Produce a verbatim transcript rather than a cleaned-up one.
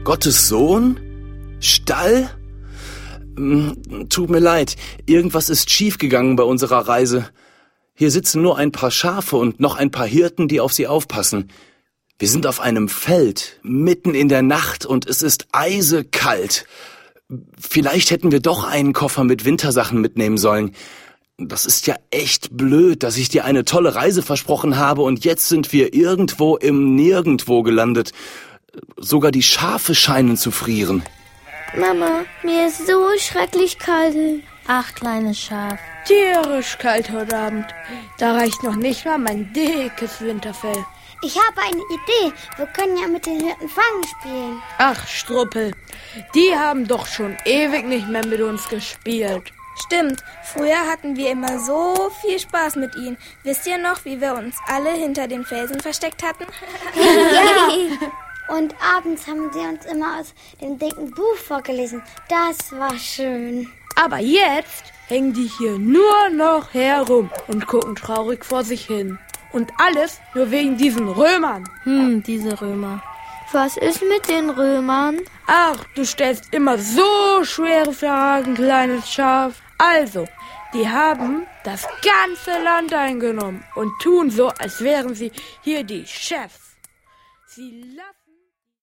Gottes Sohn? Stall? Tut mir leid, irgendwas ist schiefgegangen bei unserer Reise. Hier sitzen nur ein paar Schafe und noch ein paar Hirten, die auf sie aufpassen. Wir sind auf einem Feld, mitten in der Nacht und es ist eisekalt. Vielleicht hätten wir doch einen Koffer mit Wintersachen mitnehmen sollen. Das ist ja echt blöd, dass ich dir eine tolle Reise versprochen habe und jetzt sind wir irgendwo im Nirgendwo gelandet. Sogar die Schafe scheinen zu frieren. Mama, mir ist so schrecklich kalt. Ach, kleines Schaf. Tierisch kalt heute Abend. Da reicht noch nicht mal mein dickes Winterfell. Ich habe eine Idee. Wir können ja mit den Hirten Fangen spielen. Ach, Struppel. Die haben doch schon ewig nicht mehr mit uns gespielt. Stimmt, früher hatten wir immer so viel Spaß mit ihnen. Wisst ihr noch, wie wir uns alle hinter den Felsen versteckt hatten? Ja. Und abends haben sie uns immer aus dem dicken Buch vorgelesen. Das war schön. Aber jetzt hängen die hier nur noch herum und gucken traurig vor sich hin. Und alles nur wegen diesen Römern. Hm, diese Römer. Was ist mit den Römern? Ach, du stellst immer so schwere Fragen, kleines Schaf. Also, die haben das ganze Land eingenommen und tun so, als wären sie hier die Chefs. Sie lassen